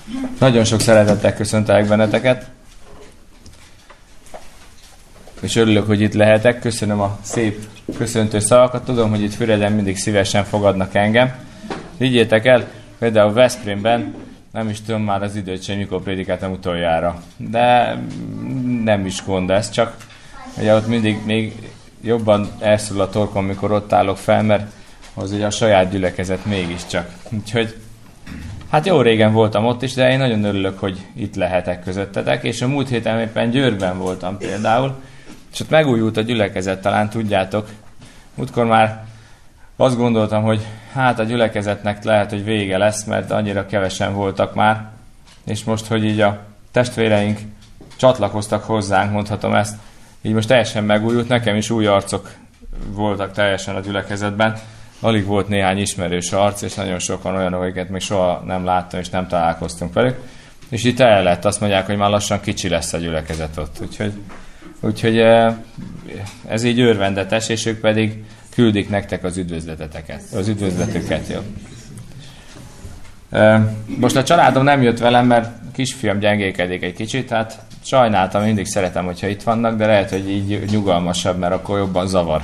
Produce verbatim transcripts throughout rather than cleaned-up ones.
Nagyon sok szeretettel köszöntelek benneteket, és örülök, hogy itt lehetek. Köszönöm a szép köszöntő szavakat. Tudom, hogy itt Füreden mindig szívesen fogadnak engem. Higgyétek el, például Veszprémben nem is tudom már az időt sem, mikor prédikáltam utoljára. De nem is gond ez, csak ugye ott mindig még jobban elszól a torkom, mikor ott állok fel, mert az ugye a saját gyülekezet mégiscsak. Úgyhogy hát jó régen voltam ott is, de én nagyon örülök, hogy itt lehetek közöttetek, és a múlt héten éppen Győrben voltam például, és ott megújult a gyülekezet, talán tudjátok. Múltkor már azt gondoltam, hogy hát a gyülekezetnek lehet, hogy vége lesz, mert annyira kevesen voltak már, és most, hogy így a testvéreink csatlakoztak hozzánk, mondhatom ezt, így most teljesen megújult, nekem is új arcok voltak teljesen a gyülekezetben. Alig volt néhány ismerős arc, és nagyon sokan olyanok, akiket még soha nem láttam, és nem találkoztunk velük. És itt el lett, azt mondják, hogy már lassan kicsi lesz a gyülekezet ott. Úgyhogy, úgyhogy ez így örvendetes, és ők pedig küldik nektek az üdvözleteteket, az üdvözletüket. Jó. Most a családom nem jött velem, mert a kisfiam gyengélkedik egy kicsit, hát sajnáltam, mindig szeretem, hogyha itt vannak, de lehet, hogy így nyugalmasabb, mert akkor jobban zavar.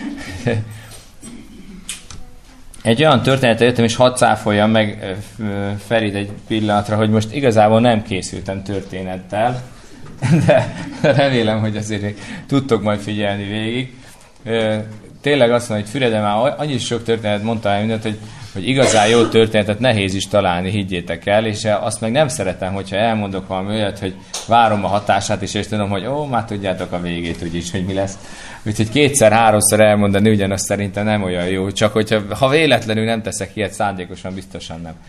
Egy olyan történetre jöttem, és hadd cáfoljam meg Ferit egy pillanatra, hogy most igazából nem készültem történettel, de remélem, hogy azért tudtok majd figyelni végig. Tényleg azt mondom, hogy Füreden már annyi sok történet mondta el mindent, hogy, hogy igazán jó történetet nehéz is találni, higgyétek el, és azt meg nem szeretem, hogyha elmondok valami olyat, hogy várom a hatását is, és tudom, hogy ó, már tudjátok a végét úgyis, hogy mi lesz. Úgyhogy kétszer-háromszor elmondani ugyanazt szerintem nem olyan jó, csak hogyha ha véletlenül nem teszek ilyet, szándékosan biztosan nem.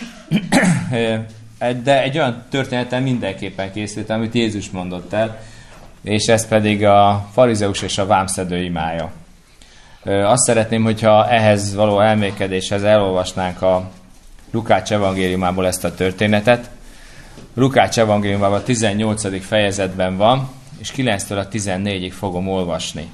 De egy olyan történettel mindenképpen készültem, amit Jézus mondott el, és ez pedig a farizeus és a vámszedő imája. Azt szeretném, hogyha ehhez való elmékedéshez elolvasnánk a Lukács evangéliumából ezt a történetet. Lukács evangéliumában a tizennyolcadik fejezetben van, és kilenctől a tizennégyig fogom olvasni.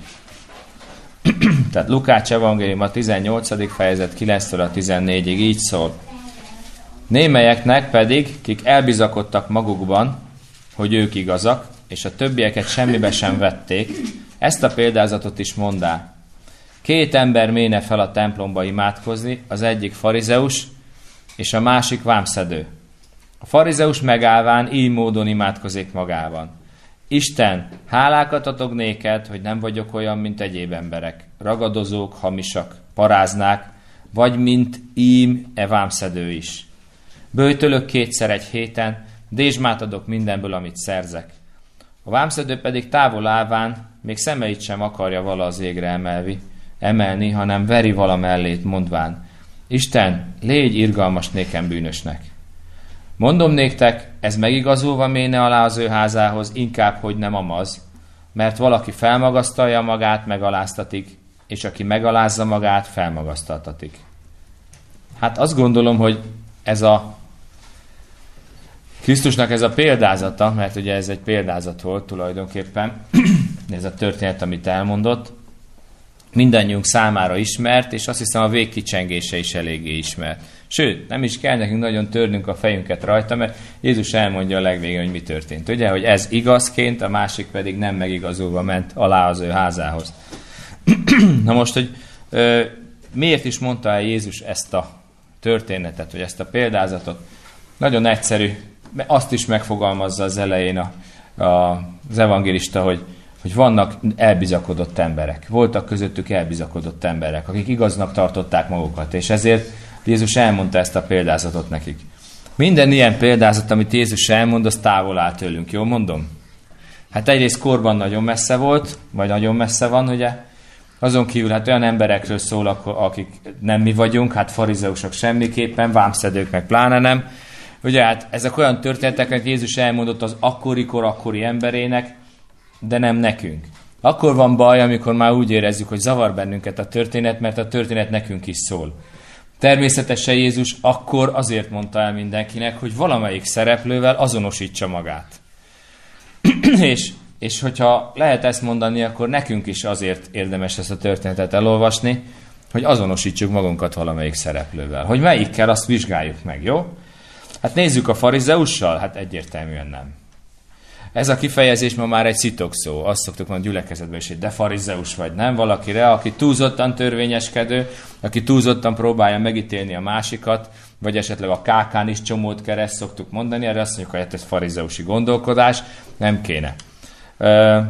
Tehát Lukács evangélium a tizennyolcadik fejezet kilenctől a tizennégyig így szól. Némelyeknek pedig, kik elbizakodtak magukban, hogy ők igazak, és a többieket semmibe sem vették, ezt a példázatot is mondá. Két ember méne fel a templomba imádkozni, az egyik farizeus, és a másik vámszedő. A farizeus megállván így módon imádkozik magában. Isten, hálákat adok néked, hogy nem vagyok olyan, mint egyéb emberek, ragadozók, hamisak, paráznák, vagy mint ím e vámszedő is. Böjtölök kétszer egy héten, dézsmát adok mindenből, amit szerzek. A vámszedő pedig távol állván még szemeit sem akarja vala az égre emelvi, emelni, hanem veri vala mellét, mondván, Isten, légy irgalmas nékem bűnösnek. Mondom néktek, ez megigazolva méne alá az ő házához, inkább, hogy nem amaz, mert valaki felmagasztalja magát, megaláztatik, és aki megalázza magát, felmagasztaltatik. Hát azt gondolom, hogy ez a Krisztusnak ez a példázata, mert ugye ez egy példázat volt tulajdonképpen, ez a történet, amit elmondott, mindannyiunk számára ismert, és azt hiszem a végkicsengése is eléggé ismert. Sőt, nem is kell nekünk nagyon törnünk a fejünket rajta, mert Jézus elmondja a legvégén, hogy mi történt. Ugye, hogy ez igazként, a másik pedig nem megigazolva ment alá az ő házához. Na most, hogy ö, miért is mondta el Jézus ezt a történetet, vagy ezt a példázatot? Nagyon egyszerű, azt is megfogalmazza az elején a, a, az evangélista, hogy hogy vannak elbizakodott emberek. Voltak közöttük elbizakodott emberek, akik igaznak tartották magukat, és ezért Jézus elmondta ezt a példázatot nekik. Minden ilyen példázat, amit Jézus elmond, az távol áll tőlünk, jól mondom? Hát egyrészt korban nagyon messze volt, vagy nagyon messze van, ugye? Azon kívül hát olyan emberekről szól, akik nem mi vagyunk, hát farizeusok semmiképpen, vámszedők meg pláne nem. Ugye hát ezek olyan történetek, amit Jézus elmondott az akkori kor akkori emberének, de nem nekünk. Akkor van baj, amikor már úgy érezzük, hogy zavar bennünket a történet, mert a történet nekünk is szól. Természetesen Jézus akkor azért mondta el mindenkinek, hogy valamelyik szereplővel azonosítsa magát. és, és hogyha lehet ezt mondani, akkor nekünk is azért érdemes ezt a történetet elolvasni, hogy azonosítsuk magunkat valamelyik szereplővel. Hogy melyikkel, azt vizsgáljuk meg, jó? Hát nézzük a farizeussal, hát egyértelműen nem. Ez a kifejezés ma már egy szitokszó. Azt szoktuk mondani gyülekezetben is, hogy de farizeus vagy, nem? Valakire, aki túlzottan törvényeskedő, aki túlzottan próbálja megítélni a másikat, vagy esetleg a kákán is csomót kereszt, szoktuk mondani, erre azt mondjuk, hogy ez farizeusi gondolkodás, nem kéne. Ö,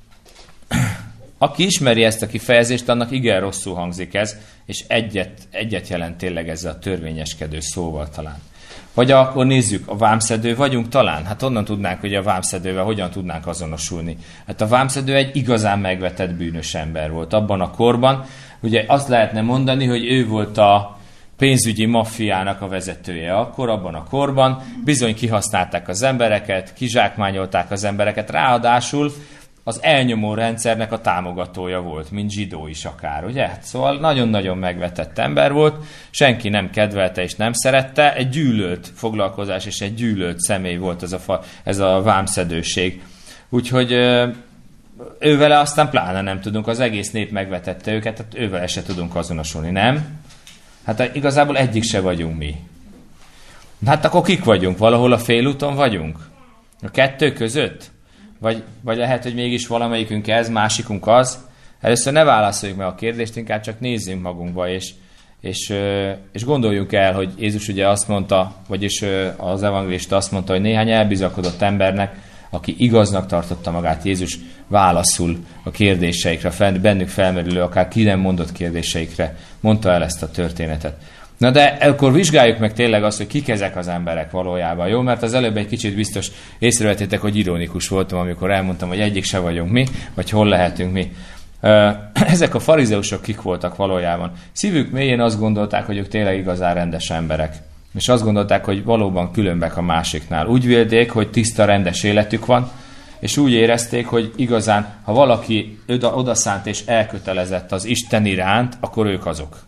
aki ismeri ezt a kifejezést, annak igen rosszul hangzik ez, és egyet, egyet jelent tényleg ezzel a törvényeskedő szóval talán. Vagy akkor nézzük, a vámszedő vagyunk talán? Hát onnan tudnánk, hogy a vámszedővel hogyan tudnánk azonosulni. Hát a vámszedő egy igazán megvetett bűnös ember volt abban a korban. Ugye azt lehetne mondani, hogy ő volt a pénzügyi maffiának a vezetője akkor, abban a korban. Bizony kihasználták az embereket, kizsákmányolták az embereket, ráadásul az elnyomó rendszernek a támogatója volt, mint zsidó is akár, ugye? Szóval nagyon-nagyon megvetett ember volt, senki nem kedvelte és nem szerette, egy gyűlölt foglalkozás és egy gyűlölt személy volt ez a, fa, ez a vámszedőség. Úgyhogy ővele aztán pláne nem tudunk, az egész nép megvetette őket, tehát ővele se tudunk azonosulni, nem? Hát igazából egyik se vagyunk mi. Hát akkor kik vagyunk? Valahol a félúton vagyunk? A kettő között? Vagy, vagy lehet, hogy mégis valamelyikünk ez, másikunk az. Először ne válaszoljuk meg a kérdést, inkább csak nézzünk magunkba, és, és, és gondoljuk el, hogy Jézus ugye azt mondta, vagyis az evangélista azt mondta, hogy néhány elbizakodott embernek, aki igaznak tartotta magát, Jézus válaszul a kérdéseikre, bennük felmerülő, akár ki nem mondott kérdéseikre, mondta el ezt a történetet. Na de akkor vizsgáljuk meg tényleg azt, hogy kik ezek az emberek valójában, jó? Mert az előbb egy kicsit biztos észrevettétek, hogy ironikus voltam, amikor elmondtam, hogy egyik se vagyunk mi, vagy hol lehetünk mi. Ezek a farizeusok kik voltak valójában? Szívük mélyén azt gondolták, hogy ők tényleg igazán rendes emberek. És azt gondolták, hogy valóban különbek a másiknál. Úgy vélték, hogy tiszta, rendes életük van, és úgy érezték, hogy igazán, ha valaki oda, odaszánt és elkötelezett az Isten iránt, akkor ők azok.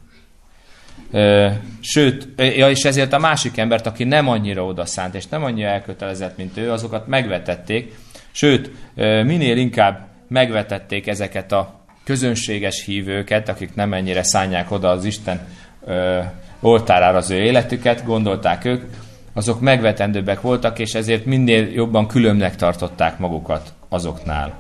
Sőt, ja, és ezért a másik embert, aki nem annyira odaszánt, és nem annyira elkötelezett, mint ő, azokat megvetették, sőt, minél inkább megvetették ezeket a közönséges hívőket, akik nem ennyire szánják oda az Isten oltárára az ő életüket, gondolták ők, azok megvetendőbbek voltak, és ezért minél jobban különbnek tartották magukat azoknál.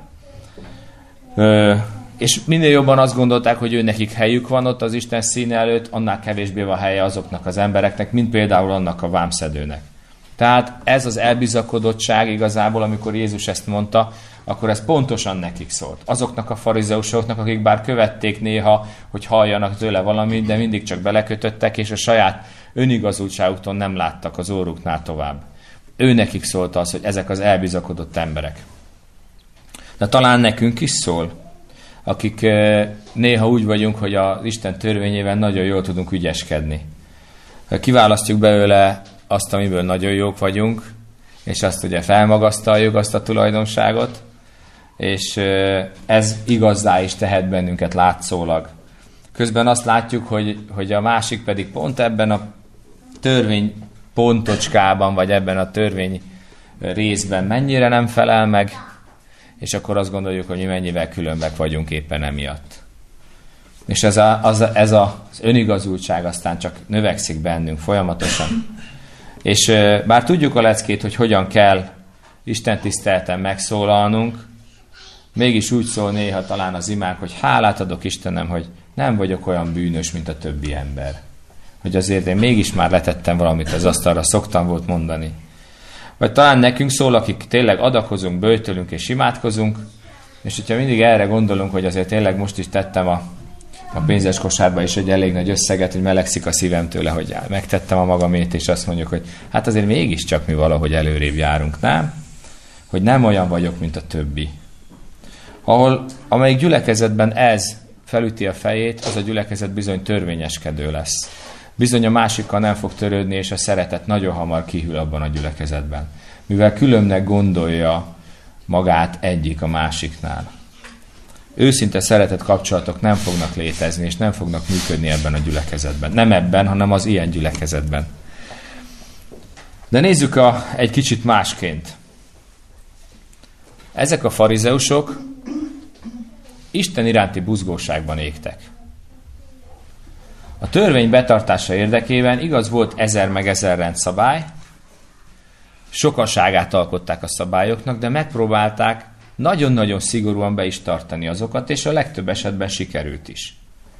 És minél jobban azt gondolták, hogy ő nekik helyük van ott az Isten színe előtt, annál kevésbé van helye azoknak az embereknek, mint például annak a vámszedőnek. Tehát ez az elbizakodottság igazából, amikor Jézus ezt mondta, akkor ez pontosan nekik szólt. Azoknak a farizeusoknak, akik bár követték néha, hogy halljanak tőle valamit, de mindig csak belekötöttek, és a saját önigazultságuktól nem láttak az óruknál tovább. Ő nekik szólt az, hogy ezek az elbizakodott emberek. De talán nekünk is szól, akik néha úgy vagyunk, hogy az Isten törvényében nagyon jól tudunk ügyeskedni. Kiválasztjuk belőle azt, amiből nagyon jók vagyunk, és azt ugye felmagasztaljuk, azt a tulajdonságot, és ez igazzá is tehet bennünket látszólag. Közben azt látjuk, hogy, hogy a másik pedig pont ebben a törvény pontocskában, vagy ebben a törvény részben mennyire nem felel meg, és akkor azt gondoljuk, hogy mi mennyivel különbek vagyunk éppen emiatt. És ez, a, az, ez a, az önigazultság aztán csak növekszik bennünk folyamatosan. És bár tudjuk a leckét, hogy hogyan kell Isten tiszteleten megszólalnunk, mégis úgy szól néha talán az imánk, hogy hálát adok Istenem, hogy nem vagyok olyan bűnös, mint a többi ember. Hogy azért én mégis már letettem valamit az asztalra, szoktam volt mondani. Vagy talán nekünk szól, akik tényleg adakozunk, böjtölünk és imádkozunk, és hogyha mindig erre gondolunk, hogy azért tényleg most is tettem a, a pénzes kosárba is egy elég nagy összeget, hogy melegszik a szívem tőle, hogy megtettem a magamét, és azt mondjuk, hogy hát azért mégiscsak mi valahogy előrébb járunk, nem? Hogy nem olyan vagyok, mint a többi. Ahol, amelyik gyülekezetben ez felüti a fejét, az a gyülekezet bizony törvényeskedő lesz. Bizony a másikkal nem fog törődni, és a szeretet nagyon hamar kihűl abban a gyülekezetben. Mivel különbnek gondolja magát egyik a másiknál. Őszinte szeretett kapcsolatok nem fognak létezni, és nem fognak működni ebben a gyülekezetben. Nem ebben, hanem az ilyen gyülekezetben. De nézzük a, egy kicsit másként. Ezek a farizeusok Isten iránti buzgóságban égtek. A törvény betartása érdekében igaz volt ezer meg ezer rendszabály, sokaságát alkották a szabályoknak, de megpróbálták nagyon-nagyon szigorúan be is tartani azokat, és a legtöbb esetben sikerült is.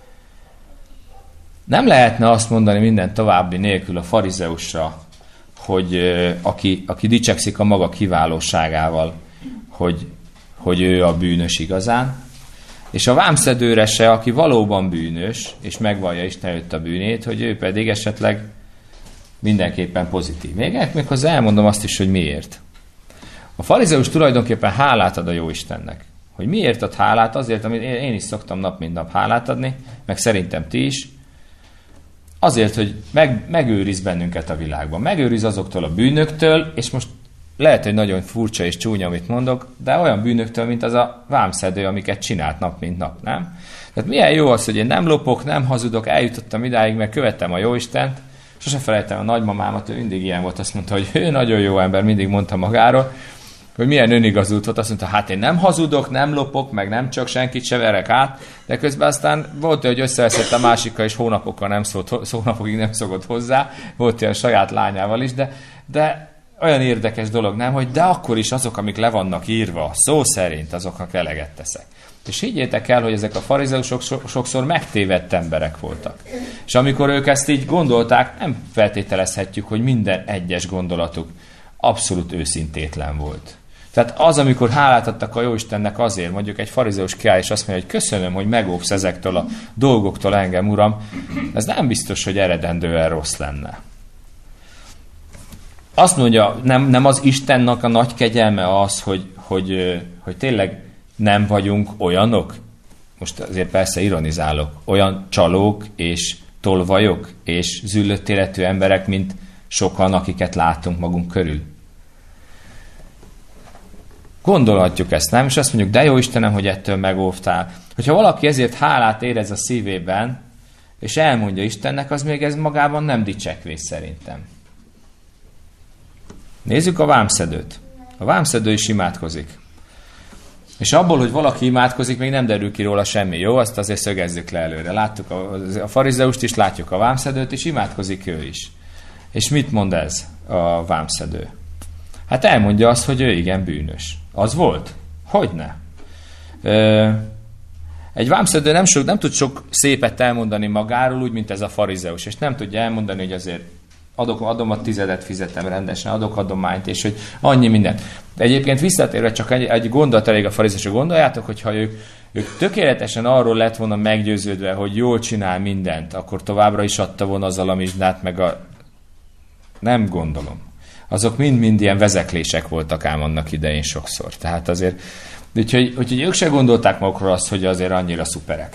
Nem lehetne azt mondani minden további nélkül a farizeusra, hogy aki, aki dicsekszik a maga kiválóságával, hogy, hogy ő a bűnös igazán, és a vámszedőre se, aki valóban bűnös, és megvallja Isten előtt a bűnét, hogy ő pedig esetleg mindenképpen pozitív. Még, még hozzá elmondom azt is, hogy miért. A farizeus tulajdonképpen hálát ad a Jóistennek. Hogy miért ad hálát? Azért, amit én is szoktam nap mint nap hálát adni, meg szerintem ti is. Azért, hogy meg, megőriz bennünket a világban. Megőriz azoktól a bűnöktől, és most lehet, hogy nagyon furcsa és csúnya, amit mondok, de olyan bűnöktől, mint az a vámszedő, amiket csinált nap mint nap, nem? Tehát milyen jó az, hogy én nem lopok, nem hazudok, eljutottam idáig, mert követtem a Jóistent. Sose felejtem a nagymamámat, ő mindig ilyen volt, azt mondta, hogy ő nagyon jó ember, mindig mondta magáról, hogy milyen önigazult volt, azt mondta, hát én nem hazudok, nem lopok, meg nem csak senkit se verek át, de közben aztán volt, hogy összeveszett a másikkal, és hónapokkal nem szólt, hónapokig nem szokott hozzá, volt ilyen saját lányával is, de, de olyan érdekes dolog, nem, hogy de akkor is azok, amik le vannak írva, szó szerint azoknak eleget teszek. És higgyétek el, hogy ezek a farizeusok sokszor megtévedt emberek voltak. És amikor ők ezt így gondolták, nem feltételezhetjük, hogy minden egyes gondolatuk abszolút őszintétlen volt. Tehát az, amikor hálát adtak a Jóistennek azért, mondjuk egy farizeus kiáll, és azt mondja, hogy köszönöm, hogy megóvsz ezektől a dolgoktól engem, Uram, ez nem biztos, hogy eredendően rossz lenne. Azt mondja, nem, nem az Istennek a nagy kegyelme az, hogy, hogy, hogy tényleg nem vagyunk olyanok, most azért persze ironizálok, olyan csalók és tolvajok és züllött életű emberek, mint sokan, akiket látunk magunk körül. Gondolhatjuk ezt, nem? És azt mondjuk, de jó Istenem, hogy ettől megóvtál. Hogyha valaki ezért hálát érez a szívében, és elmondja Istennek, az még ez magában nem dicsekvés szerintem. Nézzük a vámszedőt. A vámszedő is imádkozik. És abból, hogy valaki imádkozik, még nem derül ki róla semmi. Jó, azt azért szögezzük le előre. Láttuk a, a farizeust is, látjuk a vámszedőt, és imádkozik ő is. És mit mond ez a vámszedő? Hát elmondja azt, hogy ő igen bűnös. Az volt? Hogyne? Ö, egy vámszedő nem, sok, nem tud sok szépet elmondani magáról, úgy, mint ez a farizeus. És nem tudja elmondani, hogy azért adok, adom a tizedet, fizetem rendesen, adok adományt, és hogy annyi mindent. De egyébként visszatérve csak egy, egy gondot elég a farizeusok. Gondoljátok, hogyha ők, ők tökéletesen arról lett volna meggyőződve, hogy jól csinál mindent, akkor továbbra is adta volna az alamizsnát, meg a... Nem gondolom. Azok mind-mind ilyen vezeklések voltak ám annak idején sokszor. Tehát azért, úgyhogy, úgyhogy ők se gondolták magukról azt, hogy azért annyira szuperek.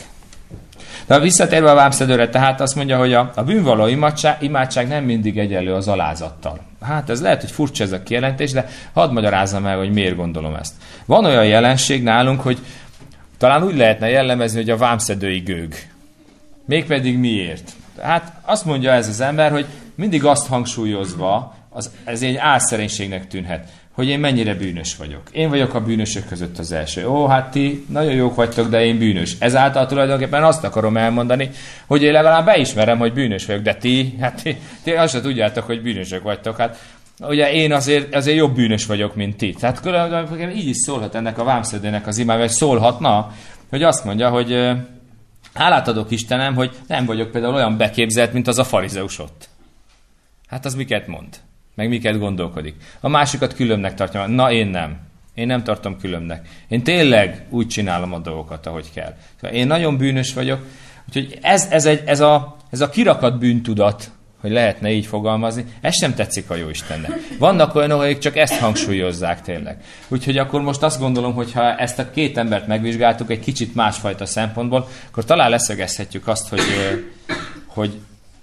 De visszatérve a vámszedőre, tehát azt mondja, hogy a, a bűnvalló imádság, imádság nem mindig egyenlő az alázattal. Hát ez lehet, hogy furcsa ez a kijelentés, de hadd magyarázzam el, hogy miért gondolom ezt. Van olyan jelenség nálunk, hogy talán úgy lehetne jellemezni, hogy a vámszedői gőg. Mégpedig miért? Hát azt mondja ez az ember, hogy mindig azt hangsúlyozva, az, ez egy álszerénységnek tűnhet, hogy én mennyire bűnös vagyok. Én vagyok a bűnösök között az első. Ó, hát ti nagyon jók vagytok, de én bűnös. Ezáltal tulajdonképpen azt akarom elmondani, hogy én legalább beismerem, hogy bűnös vagyok, de ti, hát ti, ti azt se tudjátok, hogy bűnösök vagytok. Hát ugye én azért, azért jobb bűnös vagyok, mint ti. Tehát különben így is szólhat ennek a vámszedőnek az imája, vagy szólhatna, hogy azt mondja, hogy hálát adok Istenem, hogy nem vagyok például olyan beképzelt, mint az a farizeus ott. Hát az miket mond? Meg miket gondolkodik. A másikat különbnek tartja. Na, én nem. Én nem tartom különbnek. Én tényleg úgy csinálom a dolgokat, ahogy kell. Szóval én nagyon bűnös vagyok. Úgyhogy ez, ez, egy, ez, a, ez a kirakat bűntudat, hogy lehetne így fogalmazni, ez sem tetszik a Jóistennek. Vannak olyanok, akik csak ezt hangsúlyozzák tényleg. Úgyhogy akkor most azt gondolom, hogy ha ezt a két embert megvizsgáltuk egy kicsit másfajta szempontból, akkor talán leszögezhetjük azt, hogy, hogy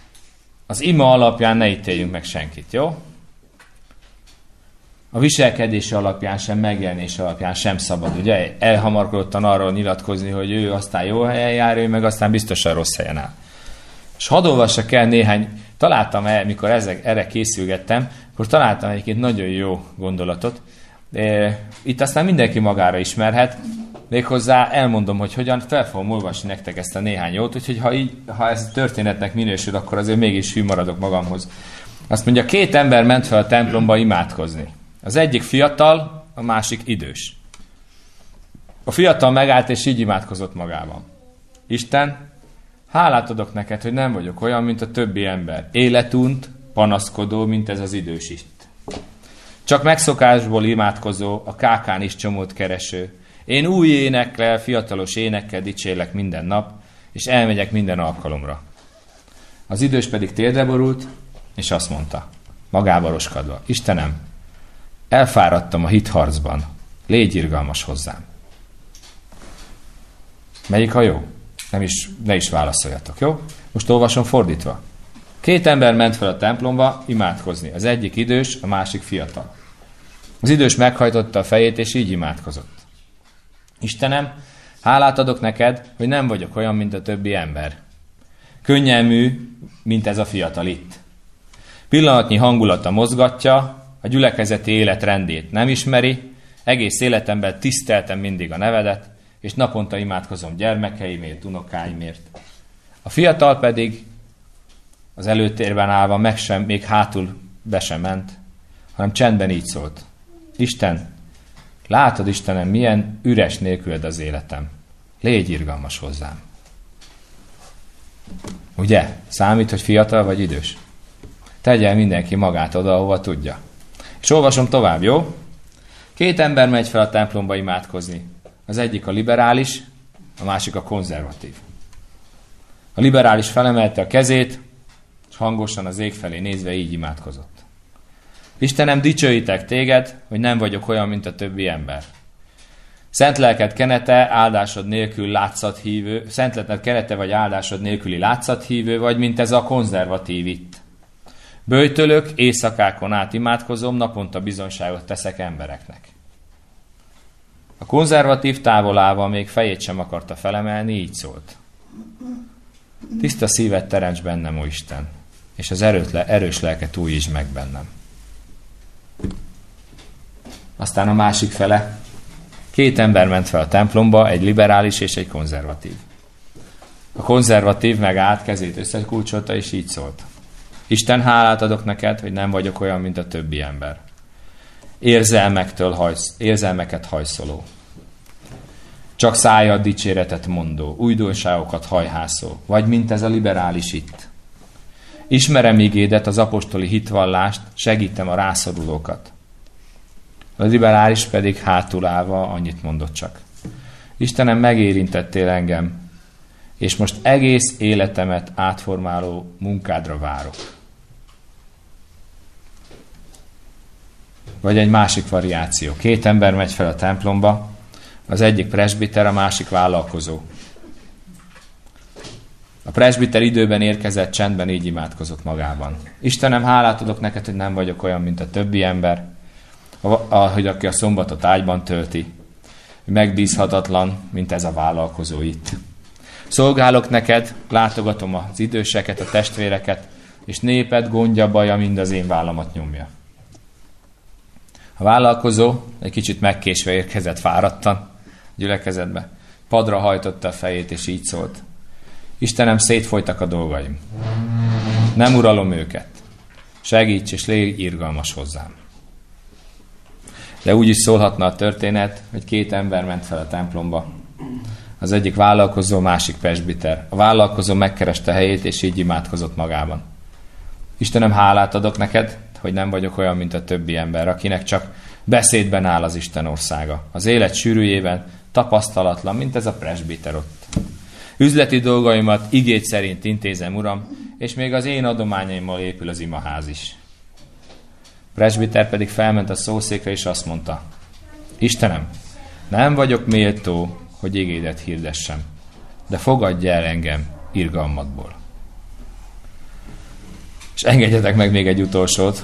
az ima alapján ne ítéljünk meg senkit, jó? A viselkedése alapján sem, megjelenése alapján sem szabad, ugye? Elhamarkodottan arról nyilatkozni, hogy ő aztán jó helyen jár, ő meg aztán biztosan rossz helyen áll. És hadd olvassak el néhány, találtam el, mikor ezek, erre készülgettem, akkor találtam egyébként nagyon jó gondolatot. Itt aztán mindenki magára ismerhet, méghozzá elmondom, hogy hogyan, fel fogom olvasni nektek ezt a néhány jót, úgyhogy ha, így, ha ez történetnek minősül, akkor azért mégis hű maradok magamhoz. Azt mondja, két ember ment fel a templomba imádkozni. Az egyik fiatal, a másik idős. A fiatal megállt és így imádkozott magában. Isten, hálát adok neked, hogy nem vagyok olyan, mint a többi ember. Életunt, panaszkodó, mint ez az idős itt. Csak megszokásból imádkozó, a kákán is csomót kereső. Én új énekkel, fiatalos énekkel dicsérlek minden nap, és elmegyek minden alkalomra. Az idős pedig térdre borult, és azt mondta, magába roskadva, Istenem, elfáradtam a hitharcban, légy irgalmas hozzám. Melyik a jó? Nem is, ne is válaszoljatok, jó? Most olvasom fordítva. Két ember ment fel a templomba imádkozni. Az egyik idős, a másik fiatal. Az idős meghajtotta a fejét, és így imádkozott. Istenem, hálát adok neked, hogy nem vagyok olyan, mint a többi ember. Könnyelmű, mint ez a fiatal itt. Pillanatnyi hangulata mozgatja, a gyülekezeti élet rendét nem ismeri, egész életemben tiszteltem mindig a nevedet, és naponta imádkozom gyermekeimért, unokáimért. A fiatal pedig az előtérben állva meg sem, még hátul be sem ment, hanem csendben így szólt. Isten, látod, Istenem, milyen üres nélküled az életem. Légy irgalmas hozzám. Ugye? Számít, hogy fiatal vagy idős? Tegye mindenki magát oda, ahova tudja. És olvasom tovább, jó? Két ember megy fel a templomba imádkozni. Az egyik a liberális, a másik a konzervatív. A liberális felemelte a kezét, és hangosan az ég felé nézve így imádkozott. Istenem, dicsőítek téged, hogy nem vagyok olyan, mint a többi ember. Szent lelked kenete, áldásod nélkül látszathívő, szent lelked kenete vagy áldásod nélküli látszathívő, vagy mint ez a konzervatív itt. Böjtölök, éjszakákon át imádkozom, naponta bizonyságot teszek embereknek. A konzervatív távolával még fejét sem akarta felemelni, így szólt. Tiszta szívet teremts bennem, ó Isten, és az erőtle, erős lelket újítsd meg bennem. Aztán a másik fele. Két ember ment fel a templomba, egy liberális és egy konzervatív. A konzervatív megállt, kezét összekulcsolta, és így szólt. Isten, hálát adok neked, hogy nem vagyok olyan, mint a többi ember. Érzelmektől hajsz, érzelmeket hajszoló. Csak szájad dicséretet mondó, újdonságokat hajhászó, vagy mint ez a liberális itt. Ismerem igédet, az apostoli hitvallást, segítem a rászorulókat. A liberális pedig hátul állva annyit mondott csak. Istenem, megérintettél engem, és most egész életemet átformáló munkádra várok. Vagy egy másik variáció. Két ember megy fel a templomba, az egyik presbiter, a másik vállalkozó. A presbiter időben érkezett, csendben így imádkozott magában. Istenem, hálát adok neked, hogy nem vagyok olyan, mint a többi ember, ahogy aki a szombatot ágyban tölti, megbízhatatlan, mint ez a vállalkozó itt. Szolgálok neked, látogatom az időseket, a testvéreket, és néped gondja, baja mind az én vállamat nyomja. A vállalkozó egy kicsit megkésve érkezett fáradtan gyülekezetbe. Padra hajtotta a fejét, és így szólt. Istenem, szétfolytak a dolgaim. Nem uralom őket. Segíts, és légy irgalmas hozzám. De úgy is szólhatna a történet, hogy két ember ment fel a templomba. Az egyik vállalkozó, másik presbiter. A vállalkozó megkereste helyét, és így imádkozott magában. Istenem, hálát adok neked, hogy nem vagyok olyan, mint a többi ember, akinek csak beszédben áll az Isten országa. Az élet sűrűjében tapasztalatlan, mint ez a presbiter ott. Üzleti dolgaimat igény szerint intézem, Uram, és még az én adományaimmal épül az imaház is. A presbiter pedig felment a szószékre, és azt mondta, Istenem, nem vagyok méltó, hogy igédet hirdessem, de fogadj el engem irgalmadból. És engedjetek meg még egy utolsót.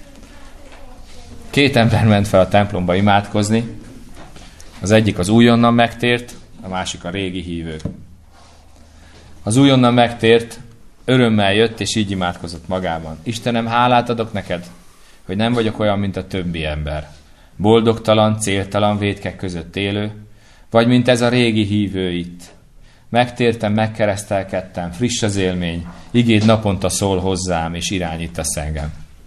Két ember ment fel a templomba imádkozni, az egyik az újonnan megtért, a másik a régi hívő. Az újonnan megtért örömmel jött, és így imádkozott magában. Istenem, hálát adok neked, hogy nem vagyok olyan, mint a többi ember. Boldogtalan, céltalan vétkek között élő, vagy mint ez a régi hívő itt. Megtértem, megkeresztelkedtem, friss az élmény, igéd naponta szól hozzám, és irányítasz engem.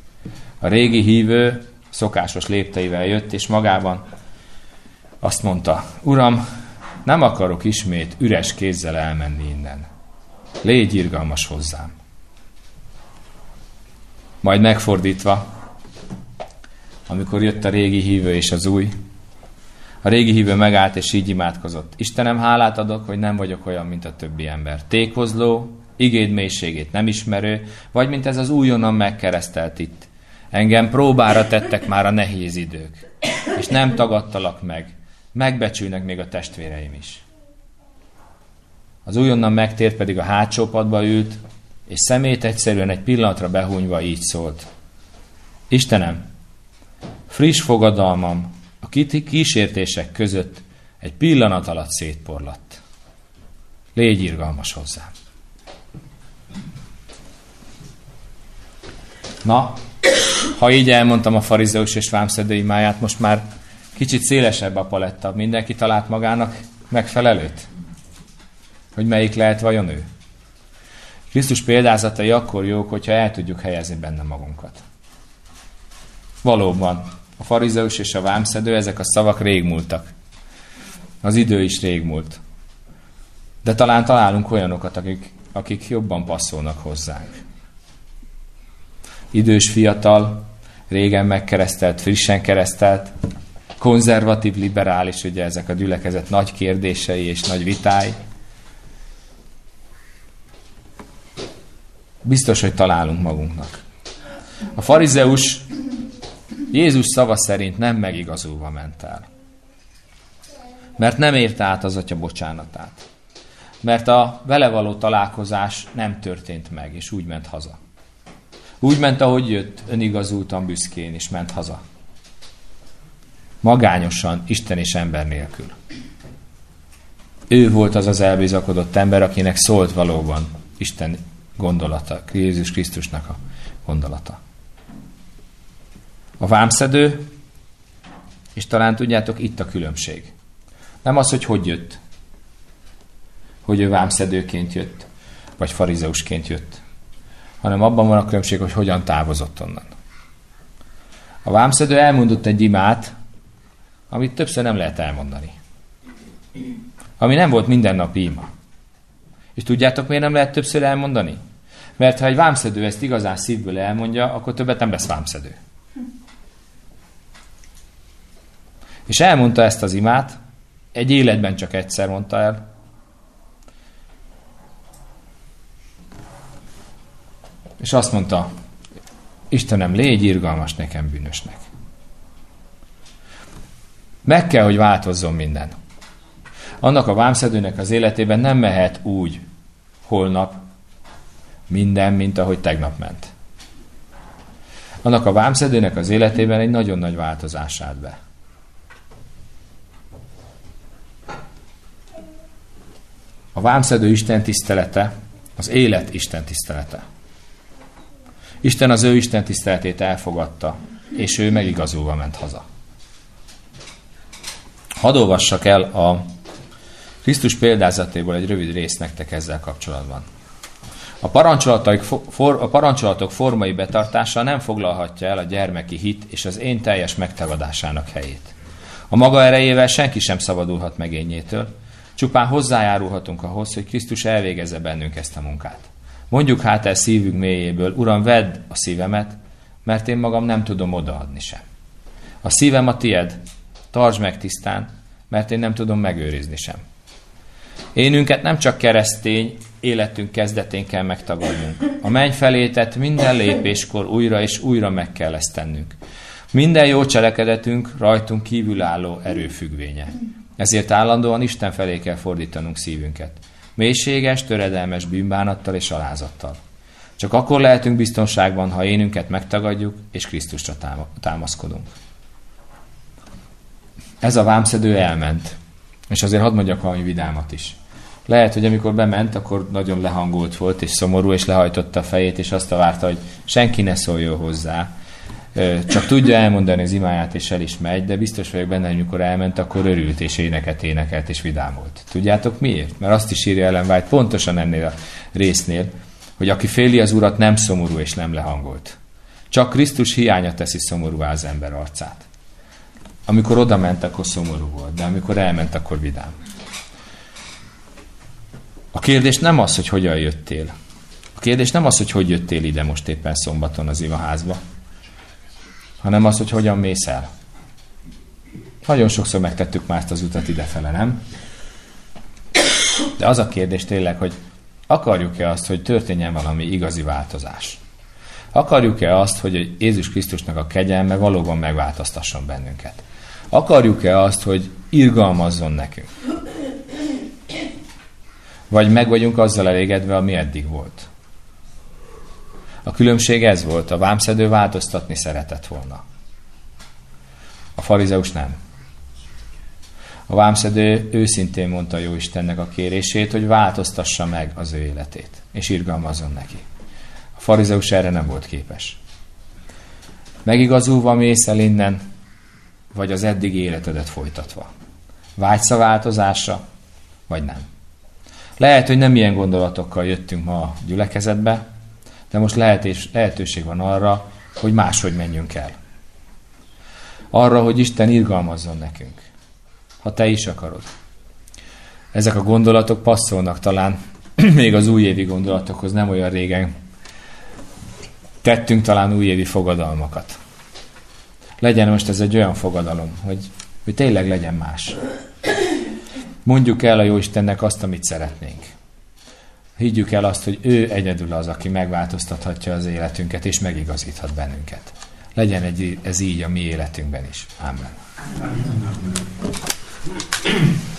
A régi hívő szokásos lépteivel jött, és magában azt mondta: Uram, nem akarok ismét üres kézzel elmenni innen. Légy irgalmas hozzám. Majd megfordítva, amikor jött a régi hívő és az új, a régi hívő megállt és így imádkozott: Istenem, hálát adok, hogy nem vagyok olyan, mint a többi ember. Tékozló, igéd mélységét nem ismerő, vagy mint ez az újonnan megkeresztelt itt. Engem próbára tettek már a nehéz idők, és nem tagadtalak meg. Megbecsülnek még a testvéreim is. Az újonnan megtért pedig a hátsó padba ült, és szemét egyszerűen egy pillanatra behúnyva így szólt: Istenem, friss fogadalmam a kísértések között egy pillanat alatt szétporlatt. Légy irgalmas hozzám. Na, ha így elmondtam a farizeus és vámszedő imáját, most már kicsit szélesebb a paletta. Mindenki talált magának megfelelőt? Hogy melyik lehet vajon ő? Krisztus példázatai akkor jók, hogyha el tudjuk helyezni benne magunkat. Valóban, a farizeus és a vámszedő, ezek a szavak régmúltak. Az idő is régmúlt. De talán találunk olyanokat, akik, akik jobban passzolnak hozzánk. Idős, fiatal, régen megkeresztelt, frissen keresztelt, konzervatív, liberális, ugye ezek a gyülekezet nagy kérdései és nagy vitái. Biztos, hogy találunk magunknak. A farizeus Jézus szava szerint nem megigazulva ment el. Mert nem érte át az Atya bocsánatát. Mert a vele való találkozás nem történt meg, és úgy ment haza. Úgy ment, ahogy jött, önigazultan, büszkén, és ment haza. Magányosan, Isten és ember nélkül. Ő volt az az elbizakodott ember, akinek szólt valóban Isten gondolata, Jézus Krisztusnak a gondolata. A vámszedő, és talán tudjátok, itt a különbség. Nem az, hogy hogy jött, hogy ő vámszedőként jött, vagy farizeusként jött, hanem abban van a különbség, hogy hogyan távozott onnan. A vámszedő elmondott egy imát, amit többször nem lehet elmondani. Ami nem volt mindennapi ima. És tudjátok, miért nem lehet többször elmondani? Mert ha egy vámszedő ezt igazán szívből elmondja, akkor többet nem lesz vámszedő. És elmondta ezt az imát, egy életben csak egyszer mondta el. És azt mondta: Istenem, légy irgalmas nekem, bűnösnek. Meg kell, hogy változzon minden. Annak a vámszedőnek az életében nem mehet úgy holnap minden, mint ahogy tegnap ment. Annak a vámszedőnek az életében egy nagyon nagy változás állt be. A vámszedő Isten tisztelete az élet Isten tisztelete. Isten az ő Isten tiszteletét elfogadta, és ő megigazulva ment haza. Hadd olvassak el a Krisztus példázatéból egy rövid részt nektek ezzel kapcsolatban. A parancsolatok, for, a parancsolatok formai betartása nem foglalhatja el a gyermeki hit és az én teljes megtagadásának helyét. A maga erejével senki sem szabadulhat megényétől, csupán hozzájárulhatunk ahhoz, hogy Krisztus elvégezze bennünk ezt a munkát. Mondjuk hát el szívünk mélyéből: Uram, vedd a szívemet, mert én magam nem tudom odaadni sem. A szívem a tied, tartsd meg tisztán, mert én nem tudom megőrizni sem. Énünket nem csak keresztény életünk kezdetén kell megtagadnunk. A menny felé tett minden lépéskor újra és újra meg kell ezt tennünk. Minden jó cselekedetünk rajtunk kívülálló erő függvénye. Ezért állandóan Isten felé kell fordítanunk szívünket. Mélységes, töredelmes bűnbánattal és alázattal. Csak akkor lehetünk biztonságban, ha énünket megtagadjuk és Krisztusra támaszkodunk. Ez a vámszedő elment. És azért hadd mondjak valami vidámat is. Lehet, hogy amikor bement, akkor nagyon lehangolt volt, és szomorú, és lehajtotta a fejét, és azt várta, hogy senki ne szóljon hozzá. Csak tudja elmondani az imáját, és el is megy, de biztos vagyok benne, hogy amikor elment, akkor örült, és éneket énekelt, és vidámolt. Tudjátok miért? Mert azt is írja Ellen White pontosan ennél a résznél, hogy aki féli az Urat, nem szomorú és nem lehangolt. Csak Krisztus hiánya teszi szomorúvá az ember arcát. Amikor oda ment, akkor szomorú volt, de amikor elment, akkor vidám. A kérdés nem az, hogy hogyan jöttél. A kérdés nem az, hogy hogy jöttél ide most éppen szombaton az imaházba, hanem az, hogy hogyan mész el. Nagyon sokszor megtettük már ezt az utat idefele, nem? De az a kérdés tényleg, hogy akarjuk-e azt, hogy történjen valami igazi változás? Akarjuk-e azt, hogy Jézus Krisztusnak a kegyelme valóban megváltoztasson bennünket? Akarjuk-e azt, hogy irgalmazzon nekünk? Vagy meg vagyunk azzal elégedve, ami eddig volt? A különbség ez volt, a vámszedő változtatni szeretett volna. A farizeus nem. A vámszedő őszintén mondta Jóistennek a kérését, hogy változtassa meg az ő életét, és irgalmazzon neki. A farizeus erre nem volt képes. Megigazulva mész el innen, vagy az eddigi életedet folytatva? Vágysz a változásra, vagy nem? Lehet, hogy nem ilyen gondolatokkal jöttünk ma a gyülekezetbe, de most lehetés, lehetőség van arra, hogy máshogy menjünk el. Arra, hogy Isten irgalmazzon nekünk, ha te is akarod. Ezek a gondolatok passzolnak talán még az újévi gondolatokhoz, nem olyan régen tettünk talán újévi fogadalmakat. Legyen most ez egy olyan fogadalom, hogy, hogy tényleg legyen más. Mondjuk el a Jóistennek azt, amit szeretnénk. Higgyük el azt, hogy ő egyedül az, aki megváltoztathatja az életünket, és megigazíthat bennünket. Legyen egy, ez így a mi életünkben is. Amen.